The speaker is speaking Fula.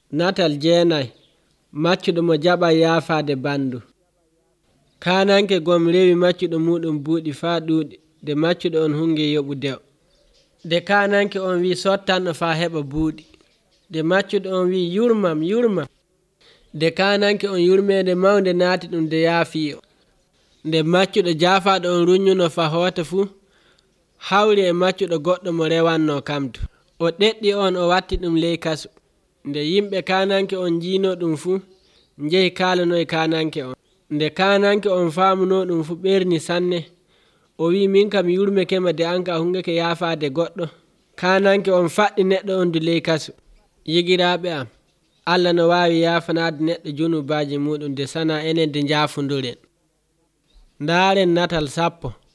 Natal 9 maccuɗo mo jaɓa yaafaade bandu. Kananke gom rewi maccuɗo muɗum buuɗi faa ɗuuɗi nde maccuɗo on hunge yoɓu dew. Nde kananke on wi sottanɗo faa heɓa buuɗi. Nde maccuɗo on wi yurmam. Nde kananke on yurmede mawnde naati ɗum nde yaafi o. Nde maccuɗo jaafaɗo on ruññuno faa hoota fu hawri e maccuɗo goɗɗo mo rewanno kamtu. O ɗeɗɗi on o watti ɗum ley kasu. Nde yimɓe kananke on jiino ɗum fu njehi kaalano e kananke on. Nde kananke on faamuno ɗum fu ɓerni sanne. O wi min kam yurmekema de anka hungeke yaafaade goɗɗo. Kananke on faɗɗi neɗɗo on du ley kasu. Yigiraaɓe am, Allah no waawi yaafanaade neɗɗo junubaaji muɗum de sana enen de njaafunduren. Ndaaren natal 10.